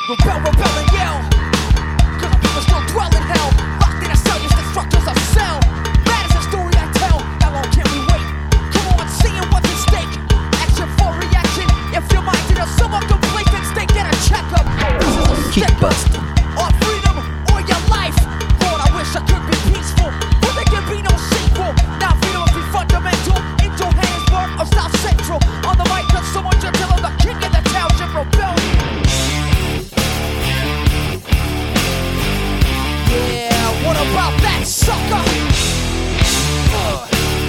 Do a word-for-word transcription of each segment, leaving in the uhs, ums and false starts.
Rebel, rebel and yell. Cause our people still dwell in hell. Locked in a cell, just destructors of cell. That is the story I tell. How long can we wait? Come on, seeing what's at stake. Action for reaction. If your mind's in a somewhat complacent state, get a checkup. This is a Kickbuster. Or freedom, or your life. Lord, I wish I could be peaceful, but there can be no sequel. Now freedom must be fundamental. In Johannesburg or South Central. On the mic, cause someone just tell them the king of the township rebellion. Yeah, what about that sucker? Uh.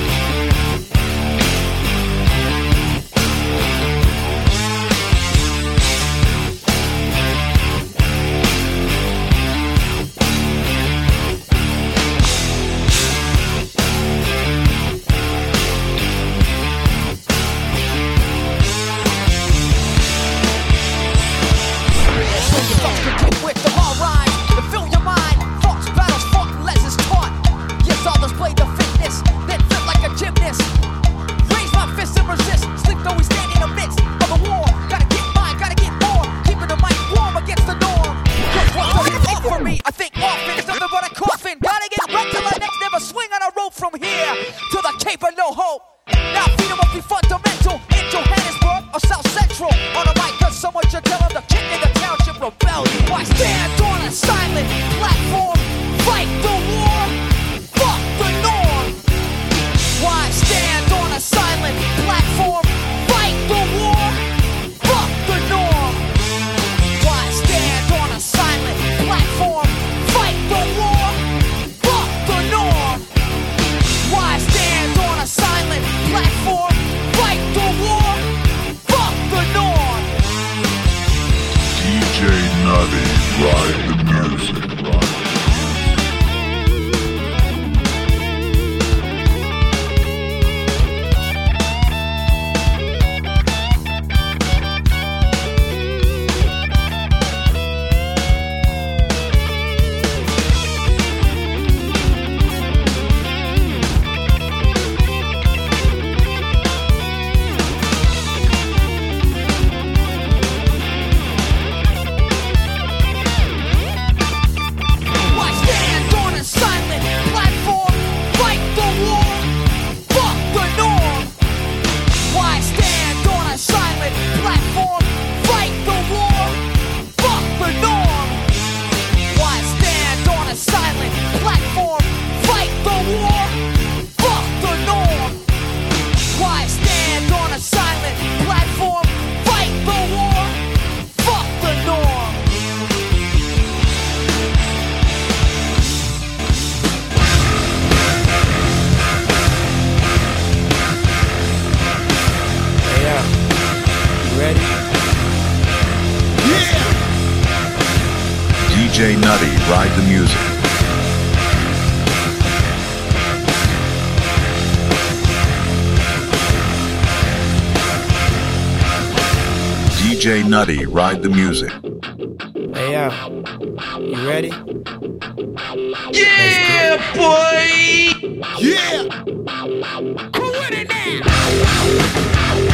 D J Nutty, ride the music. D J Nutty, ride the music. Hey, yo. You ready? Yeah, boy! Yeah! Who with it now?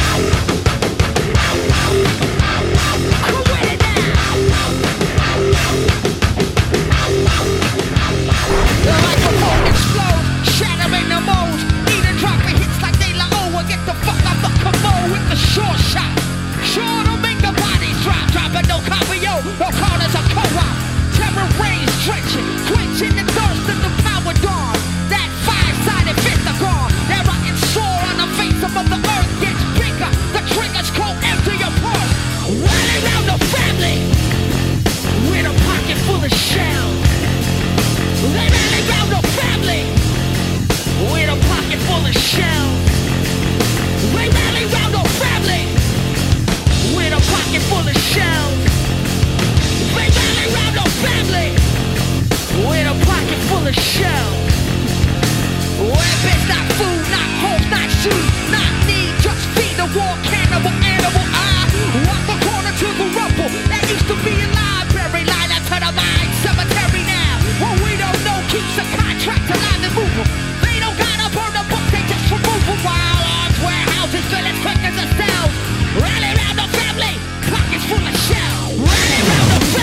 The microphone explodes, shattering the mold. Either dropping hits like De La O or get the fuck off the commode with the short shot. Sure to make the bodies drop, dropping no copy, yo, no corners of co-op. Terror rains drenching, quenching the thirst of the power dawn. That five-sided pentagon, that rotten sore on the face of the earth gets bigger. The triggers go empty your purse. Running around the family with a pocket full of shells. They rally round the family with a pocket full of shells. They rally round the family with a pocket full of shells. They rally round the family with a pocket full of shells. Weapons, not food, not hope, not shoes, not need, just feed the war cannibal animal. I walk the corner to the rubble that used to be a library, line up to the mine cemetery now. What we don't know keeps the contract alive and moving. They don't gotta burn the book, they just remove them. While arms, warehouses, fill as quick as the cells. Rally round the family, pockets full of shells. Rally round the family.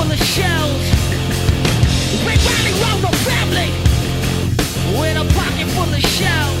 full of shells. We rally round the family with a pocket full of shells.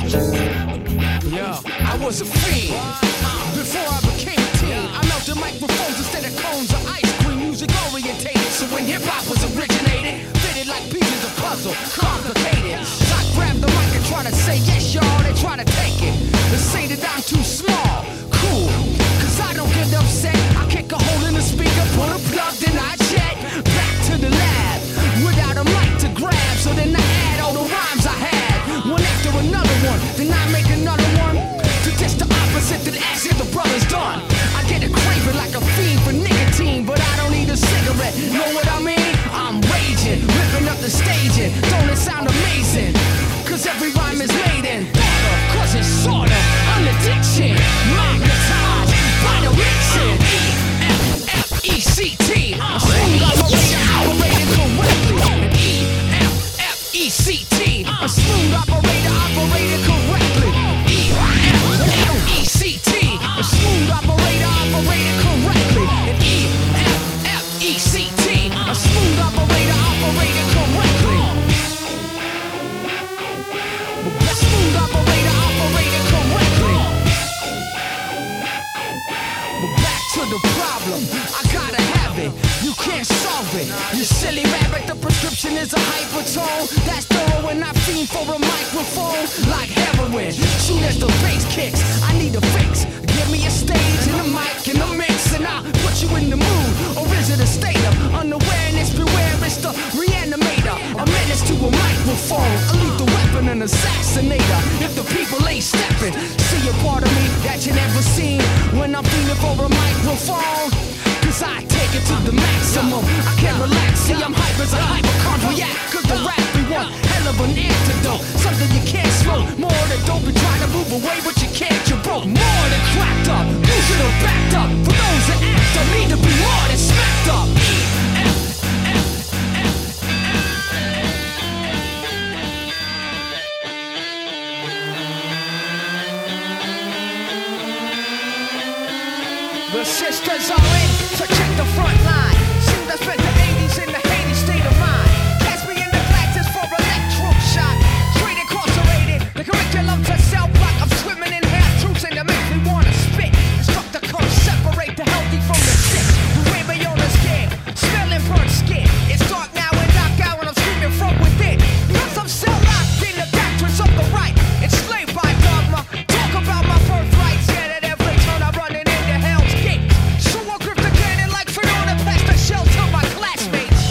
Yo, I was a fiend before I became a teen. I melted microphones instead of cones of ice cream. Music orientated, so when hip hop was originated, fitted like pieces of puzzle, complicated. So I grabbed the mic and try to say yes, y'all. They try to take it. They say that I'm too small. Cool, cause I don't get upset. I kick a hole in the speaker, put a plug, then I jet back to the lab without a mic to grab. So then I add all the rhymes I had, one after another one. Then I make another one to test the opposite, then ask if the brother's done. I get a craving like a fiend for nicotine, but I don't need a cigarette. Know what I mean? I'm raging, ripping up the staging. Don't it sound amazing? Cause every rhyme is made in thought of, cause it's sort of an addiction. Magnetized by the mixing. E F F E C T. A smooth operator operated correctly. E F F E C T. A smooth operator operated correctly. E F F E C T. A smooth operator operated correctly. E F F E C T. A smooth operator operated correctly. A smooth operator operated correctly. But back to the problem, I gotta have it. You can't solve it. You silly rabbit, the prescription is a hypertone. That's thorough when I fiend for a microphone. Like heroin, soon as the bass kicks, I need a fix. Give me a stage and a mic and a mix, and I'll put you in the mood. Or is it a state of unawareness? Beware, it's the reanimator. A menace to a microphone, a lethal weapon, an assassinator. If the people ain't stepping, see a part of me that you never seen when I'm feeling for a microphone. Cause I take it to the maximum. I can't relax, see I'm hype as a hypochondriac. Cause the rap be one hell of an antidote. Something you can't smoke. More than dope and try to move away, but you can't, you're broke. More than cracked up, you should have backed up. For those that act up, need to be more than smacked up. E F F F The sisters are in, so check the front line. Seem to spend the eighties in the Haiti state of mind. Cast me in the glasses for electro shock. Straight incarcerated, the curriculum to cell block. I'm swimming in half truths and it makes me wanna spit. Instructor come separate the healthy from the sick. You weigh me on the scale, smelling burnt skin. It's dark now and knockout and I'm screaming from within. Cause I'm still locked in the doctrines of the right. Enslaved by dogma. Talk about my birthrights, yeah, at every turn I'm running into hell's gate. So I grip the cannon like Fiona past the shell to my classmates.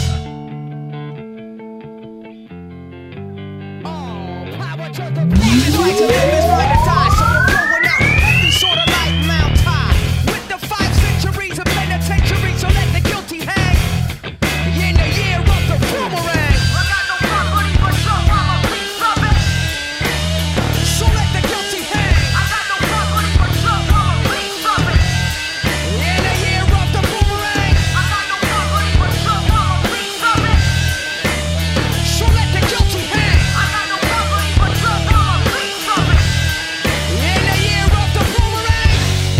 Oh, power to the people. It's right to live, it's right to die. So I'm going out heavy, sort of like Mount High. With the five centuries of penitentiary, so let the guilty hang. In the year of the boomerang. I got no property, but some I'm a piece of it. So let the guilty hang. I got no property, but some I'm a piece of it. In the year of the boomerang. I got no property, but some I'm a piece of it. So let the guilty hang. I got no property, but some I'm a piece of it. In the year of the boomerang.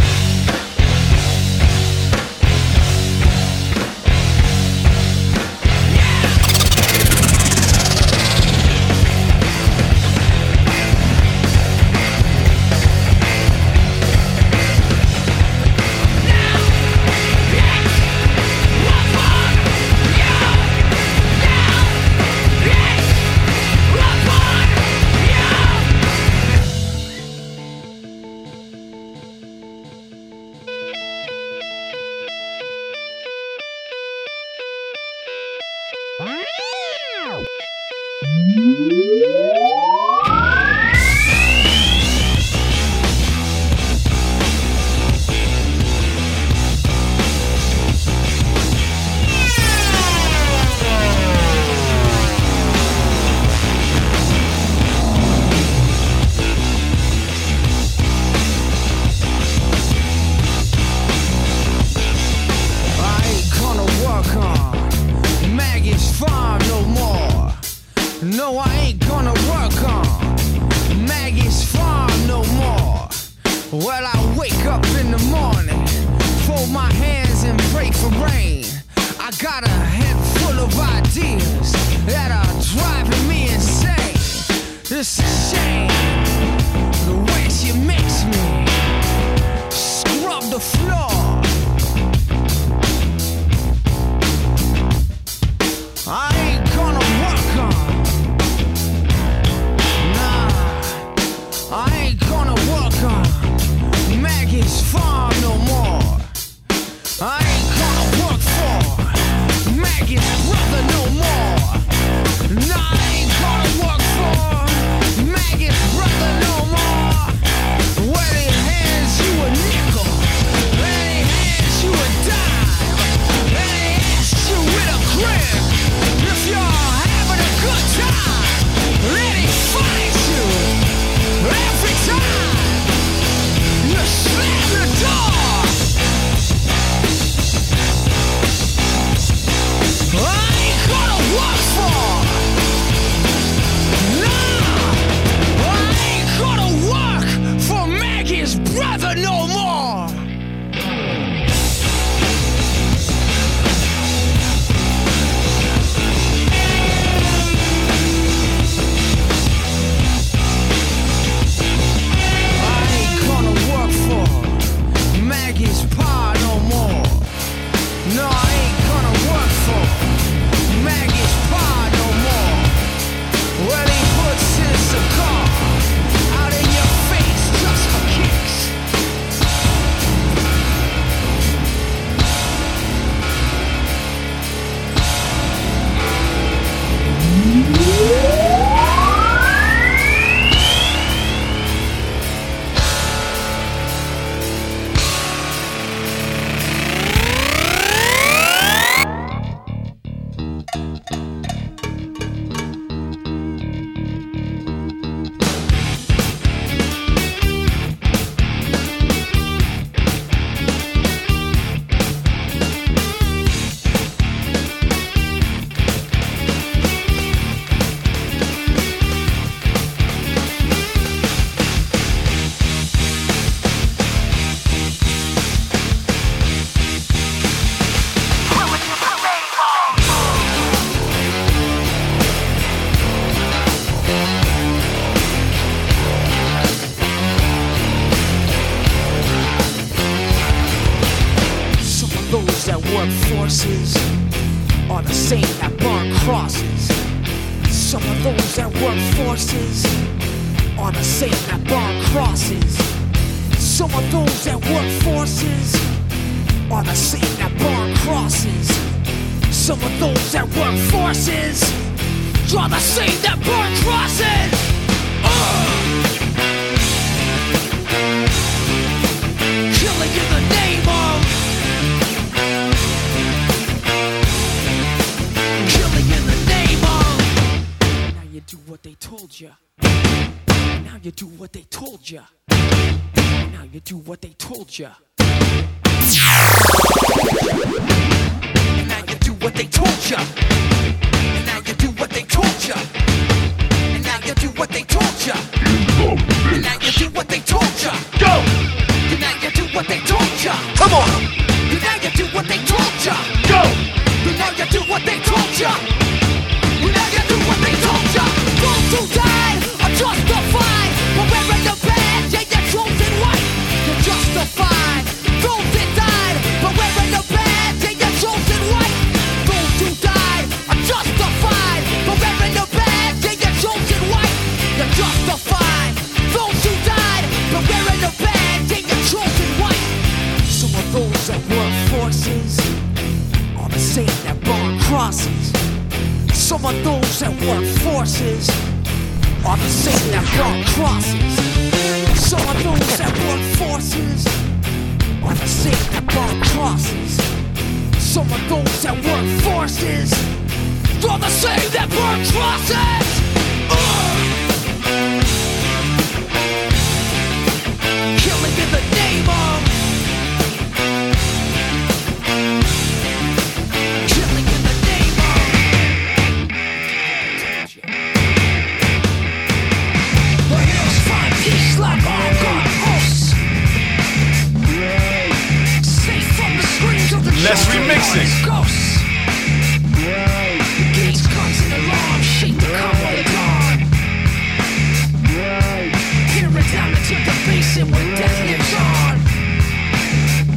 I ain't gonna work on Maggie's farm no more. No, I ain't gonna work on Maggie's farm no more. Well, I wake up in the morning, fold my hands and pray for rain. I got a head full of ideas that are driving me insane. It's a shame on the floor. I ain't gonna work on. Nah, I ain't gonna work on Maggie's farm no more. I ain't gonna work for Maggie's brother no more. Nah, I ain't gonna work for Maggie's brother no more. When he hands you a nickel, when he hands you a dime, when he asks you with a grin, if you're having a good time, then he finds you every time you slam the door. I ain't gonna work for, nah, I ain't gonna work for Maggie's brother no more. I ain't gonna work for Maggie's pa no more. No, I ain't gonna work for Maggie's pa no more. Well, he puts his cigar out in your face just for kicks. Forces are the same that burn crosses. Some of those that work forces are the same that burn crosses. Some of those that work forces are the same that burn crosses. Some of those that work forces are the same that burn crosses. Uh! Killing in the name of do what they told ya. Now you do what they told ya. Now you do what they told ya. Now you do what they told ya. Now you do what they told ya. And now you do what they told ya. And now you do what they told ya. Go. And now you do what they told ya. Come on. And now you do what they told ya. Go. And now you do what they told ya. And now you do what they told ya. Those who died are justified for wearing the badge and you're chosen white. You're justified. Those that died for wearing the badge and you're chosen white. Those who died are justified for wearing the badge and you're chosen white. You're justified. Those who died for wearing the badge and you're chosen white. Some of those that work forces are the same that burn crosses. Some of those that work forces are the same that burn crosses. Some of those that work forces are the same that burn crosses. Some of those that work forces are the same that burn crosses. Uh! Killing in the name of killing in the name of the hills find peace like all God hosts. Safe from the screams of the Let's remix it. Ghosts. The gates, guns, and alarms shake the convoy dawn. Hear it down into the basin where death lives on.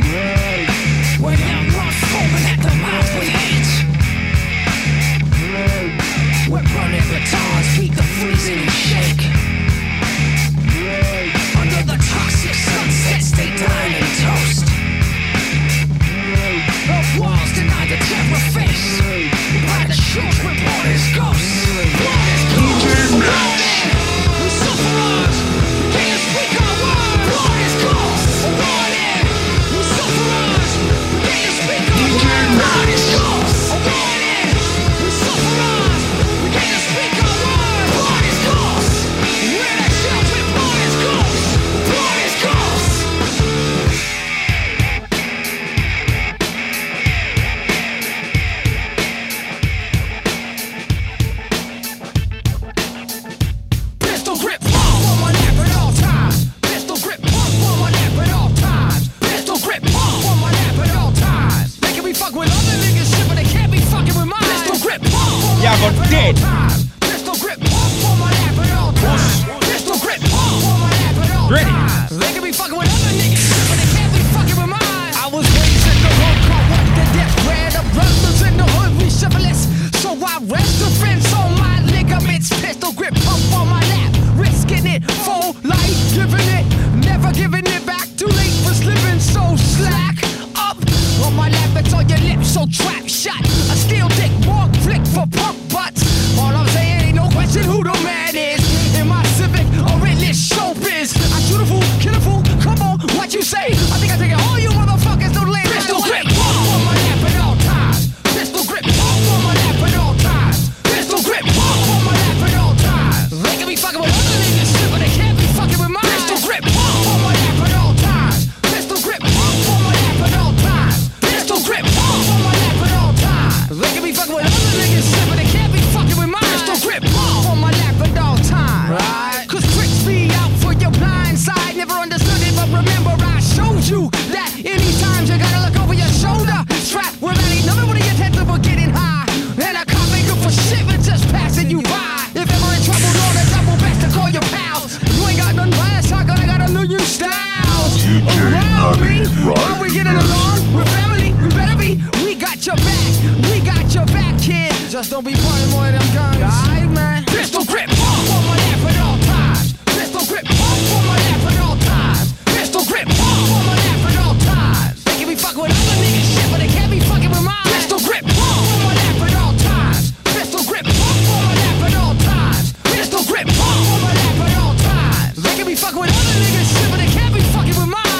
gritty. They can be fucking with other niggas, but they can't be fucking with mine. I was raised in the hood, caught with the death grade of brothers in the hood, we chivalrous. So I rest the fence on my ligaments, pistol grip pump on my lap, risking it, full life, giving it, never giving it back. Too late for slipping, so slack up on my lap, it's on your lips, so trap shot. A steel dick, walk flick for pump butts. All I'm saying ain't no question who the man is. In my Civic or English showbiz, I shoot a fool, kill a fool. Come on, what you say? I think I take it all you motherfuckers don't lay. Pistol grip, walk on my lap at all times. Pistol grip, walk on my lap at all times. Pistol grip, walk on my lap at all times. They can be fucking with other niggas shit, but they can't be fucking with mine. Pistol grip, walk on my lap at all times. Pistol grip, walk on my lap at all times. Pistol grip, walk on my lap at all times. They can be fucking with other niggas shit, but they can't be fucking with mine. Pistol grip, walk on my lap at all times. Right? Cause tricks be out for your blind side. Never understood it, but remember I showed you that anytime you gotta look over your shoulder. Strap with any another one of your tents for getting high. And a cop ain't good for shit, but just passing you by. If ever in trouble, know the double best to call your pals. You ain't got none by a shotgun, I got a million styles. D J Around me, Nutty, while we getting along, we're family, we better be. We got your back, we got your back, kid. Just don't be pointing more of them guns. Alright, man. Pistol grip, walk on my lap at all times. Pistol grip, walk on my lap at all times. Pistol grip, walk on my lap at all times. They can be fucking with other niggas shit, but they can't be fucking with mine. Pistol grip, walk on my lap at all times. Pistol grip, walk on my lap at all times. Pistol grip, walk on my lap at all times. They can be fucking with other niggas shit, but they can't be fucking with mine.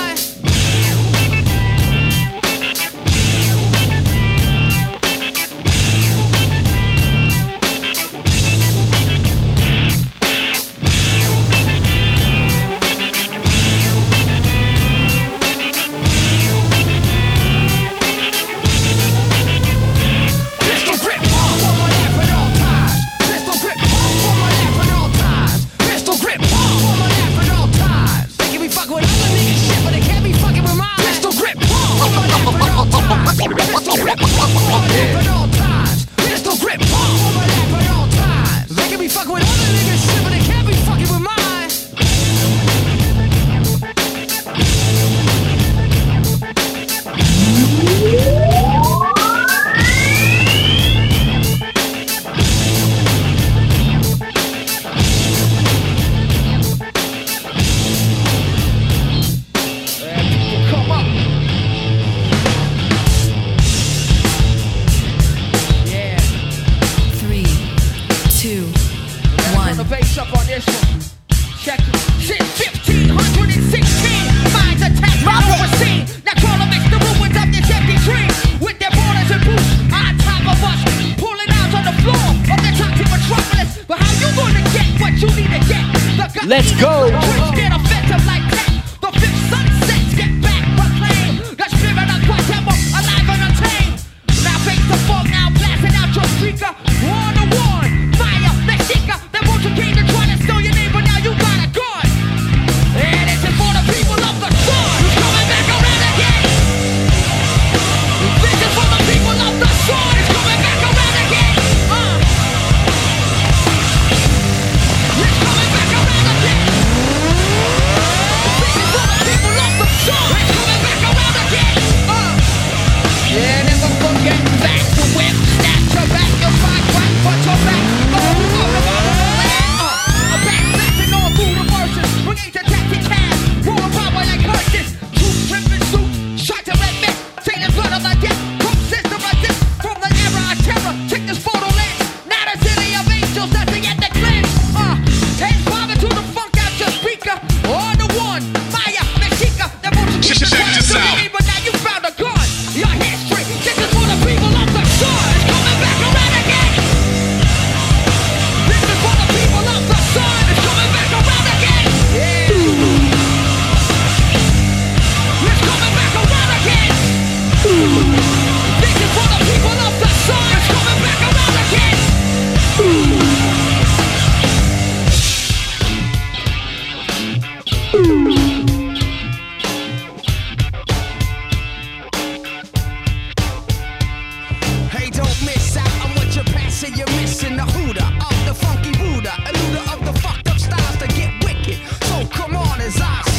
Pistol grip, walk on my lap at all times. Pistol grip, walk on my lap at all times. Pistol grip, walk on my lap at all times. They can be fucking with other niggas shit, but they can't be fucking with mine. Pistol grip, walk on my lap at all times. Pistol grip, walk on my lap at all times. Pistol grip, walk on my lap at all times. They can be fucking with other niggas shit, but they can't be fucking with mine. Come up. Yeah. Three, two, Turn one. the bass up on this one. Check it. Since fifteen sixteen, minds attacked and overseen. Now call them mix the ruins of this empty dream. With their borders and boots on top of us. Pulling out on the floor of the toxic metropolis. But how you gonna get what you need to get? The gut Let's go. Twitch get offensive like that. The fifth sunsets get back proclaimed. The spirit of Guatemala alive and untamed. Now face the fog, now blasting out your speaker. One to one, fire, Mexica. They want you came to try to steal your name, but now you got a gun. And this is for the people of the sun. Who's coming back around again? This is for the people of the sun. It's coming back around again. Uh. It's coming back around again. This is for the people of the sun. It's coming back around again. Uh. Yeah, never forget back to whip. Snap your back, your fight, right, but your back. Oh, oh, oh, uh. A back flashing all through the verses. Brigade attacking cast. Roll power like hearses. Two tripping suits. Shot to red men. Sailors blood on the deck. Cook system resist from the era of terror. Check this photo lens. Not a city of angels. Nothing at the cleanse. Uh. Hands bobbing to the funk out your speaker. On the one. Fire. Mexica. That motion keeps the Check this out. but now you found a gun. Your history. This is for the people of the sun. It's coming back around again. This is for the people of the sun. It's coming back around again. Yeah. It's coming back around again. This is for the people of the sun. It's coming back around again. Hey, don't miss out on what you're passing. You're missing the hooter of the funky Buddha, a looter of the fucked up styles to get wicked. So come on as I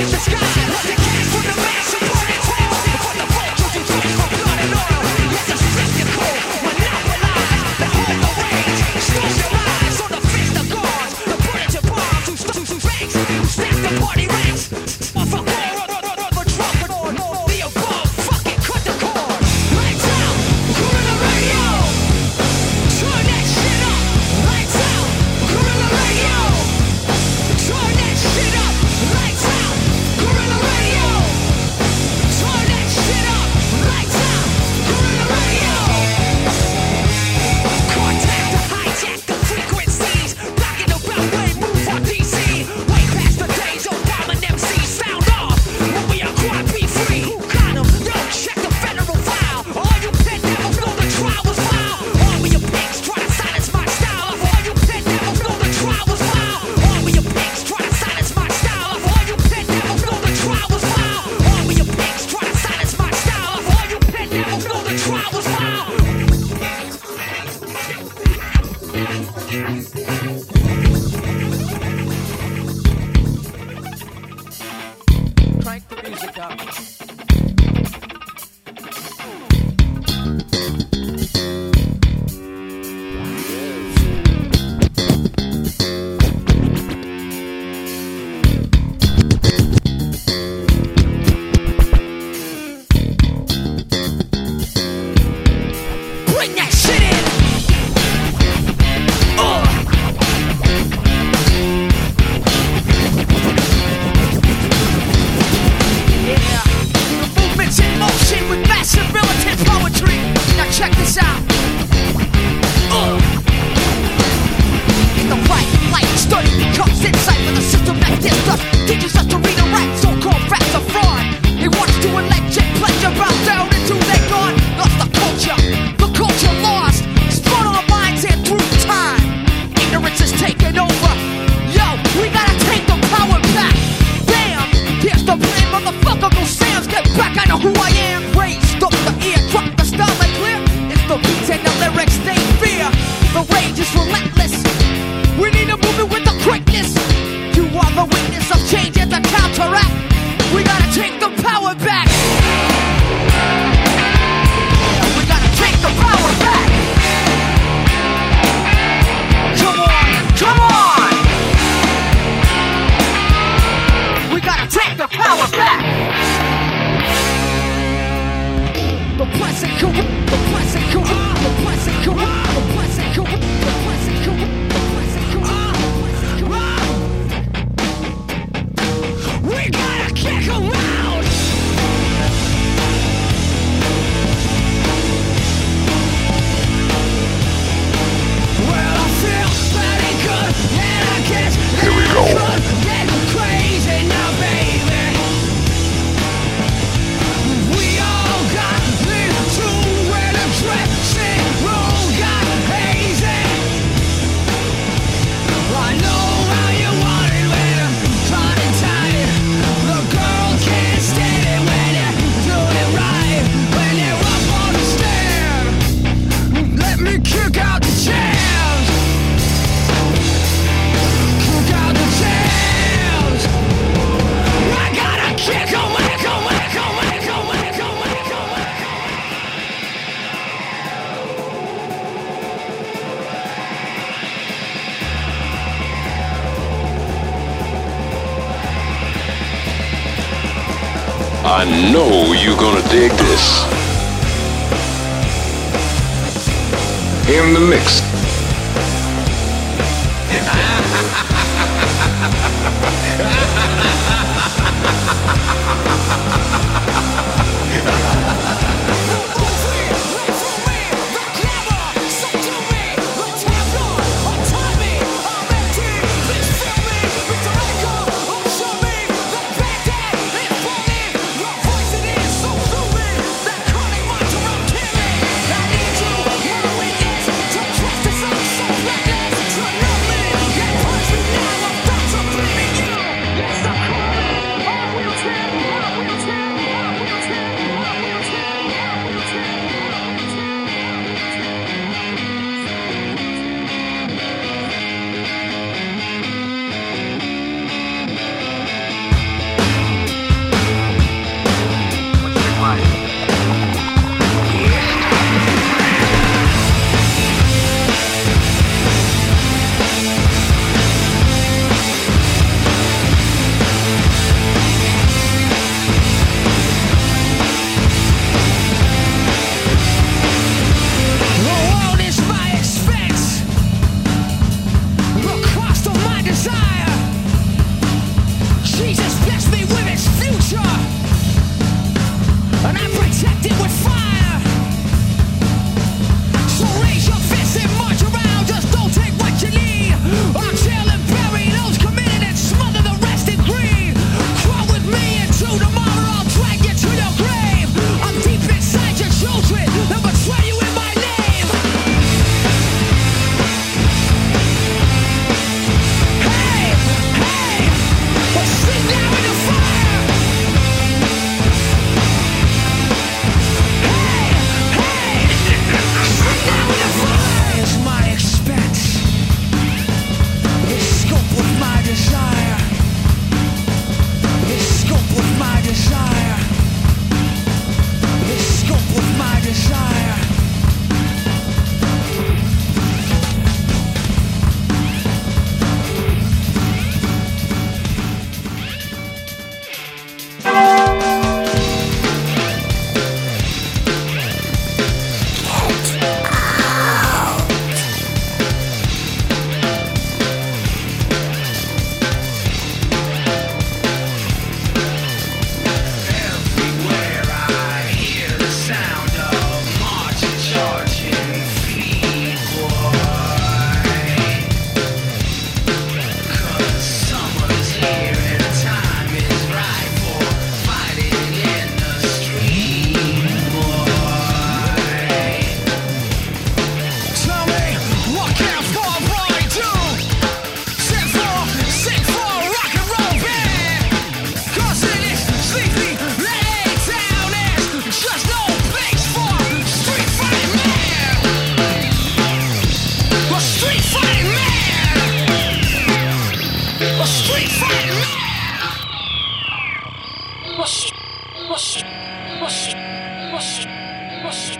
I know you're gonna dig this. In the mix. push, push, push, push, push.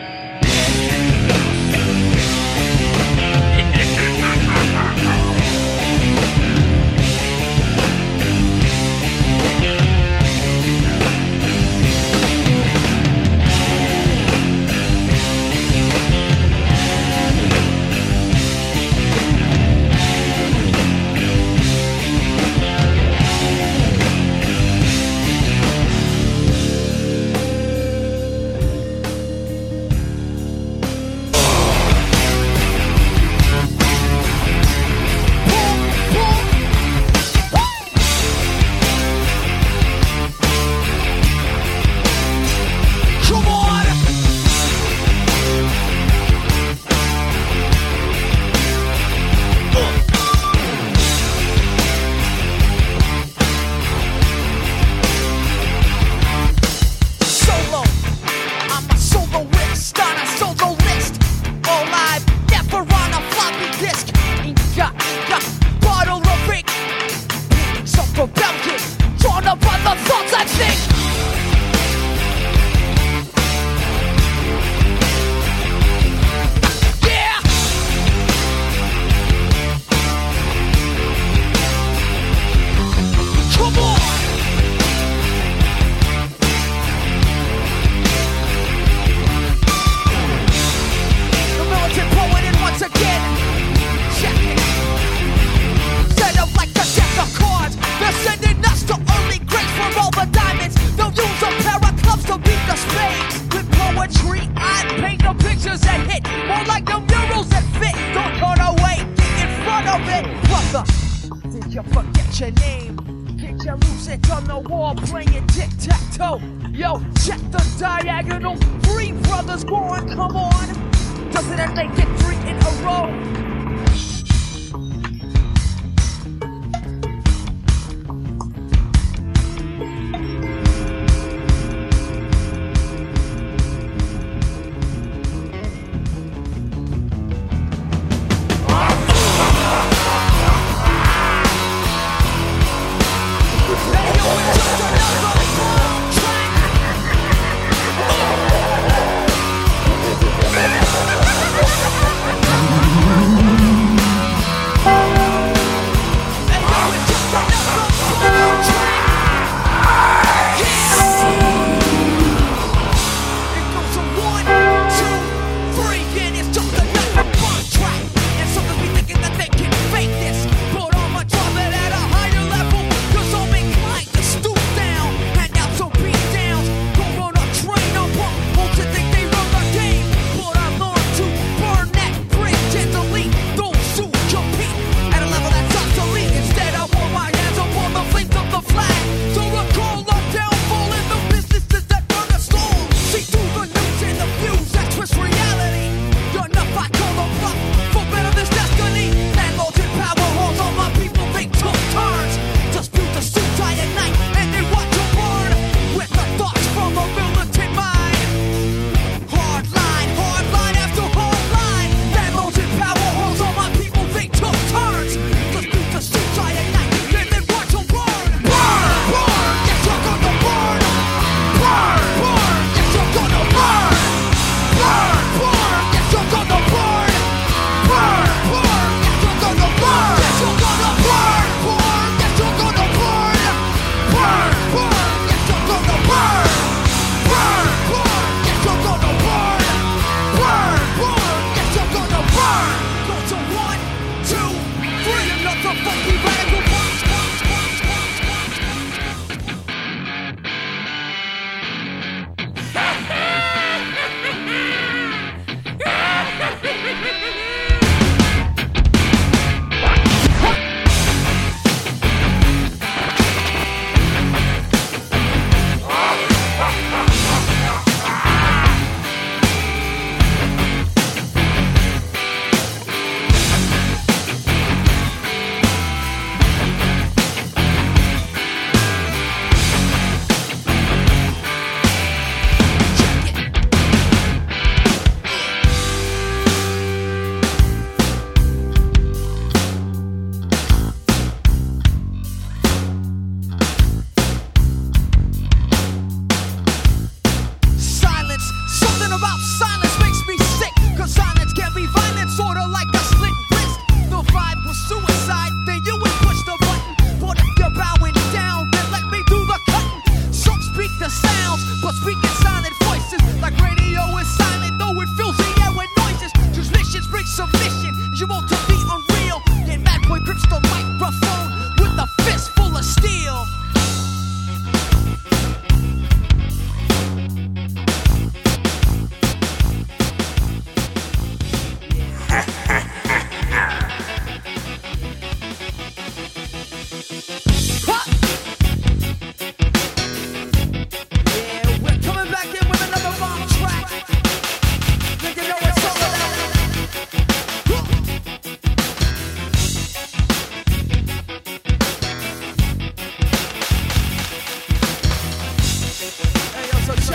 Track.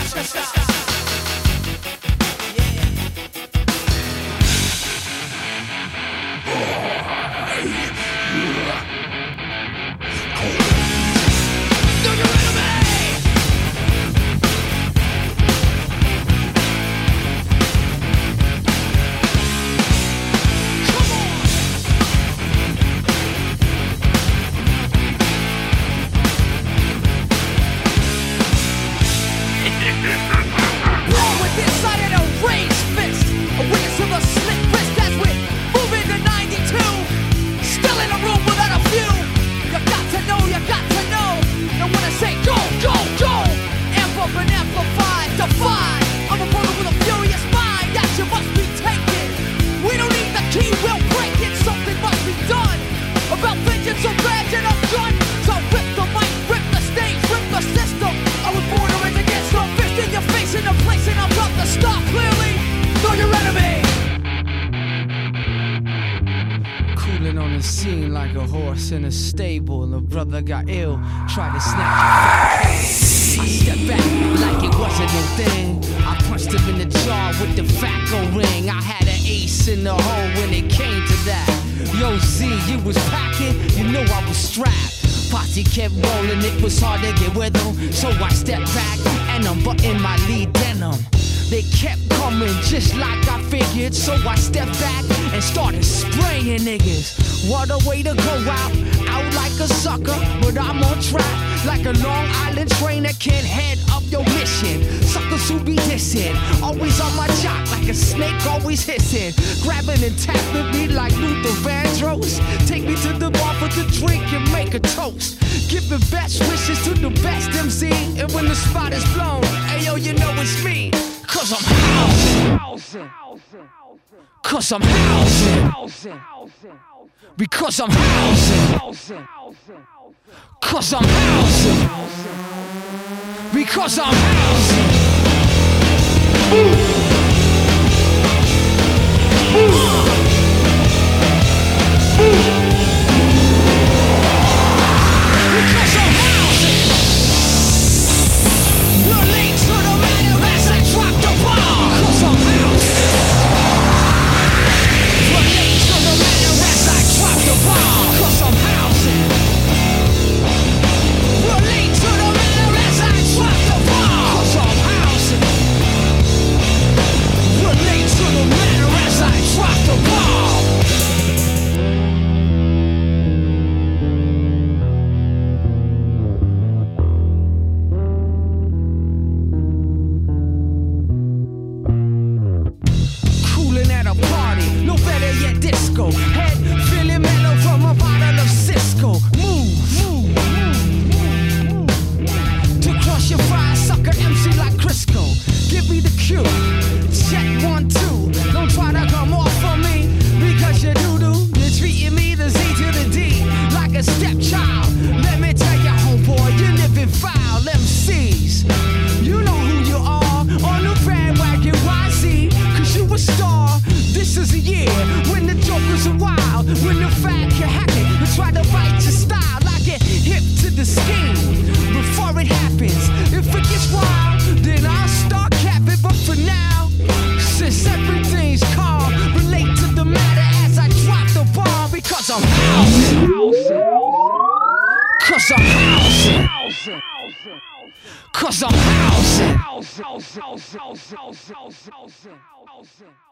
Like a horse in a stable, and a brother got ill, tried to snatch it. I stepped back like it wasn't no thing. I punched him in the jaw with the Fatco ring. I had an ace in the hole when it came to that. Yo, Z, you was packing, you know I was strapped. Posse kept rolling, it was hard to get with them. So I stepped back and unbuttoned my lead denim. They kept coming just like I figured, so I stepped back and started spraying niggas. What a way to go out, out like a sucker, but I'm on track like a Long Island train that can't head up your mission. Suckers who be dissing, always on my jock like a snake, always hissing. Grabbing and tapping me like Luther Vandross. Take me to the bar for the drink and make a toast. Giving best wishes to the best M C, and when the spot is blown, ayo, you know it's me. Cause I'm housing, cause I'm housing, because I'm housing, cause I'm housing, because I'm housing. Ooh. Ooh. Ooh. Because I'm housing. Relate to the matter as I drop the ball. Cause I'm housing. Relate to the matter as I drop the ball. Cause I'm housing. Relate to the matter as I drop the ball. Cause I'm housing. Relate to the matter as I drop the ball. Head feeling mellow from a bottle of Cisco. Move, move, move, move. To crush your fries, sucker M C like Crisco. Give me the cue. Check one, two. Don't try to come off on me because you doo-doo. You're treating me the Z to the D like a stepchild. Let me tell you, homeboy, you live in foul M Cs. You know who you are on the bandwagon Y Z, cause you a star. This is a year when the jokers are wild, when the fat can hack it and try to bite your style. I get hip to the scheme before it happens. If it gets wild, then I'll start capping. But for now, since everything's calm, relate to the matter as I drop the bomb. Because I'm housing, cause I'm housing, cause I'm housing.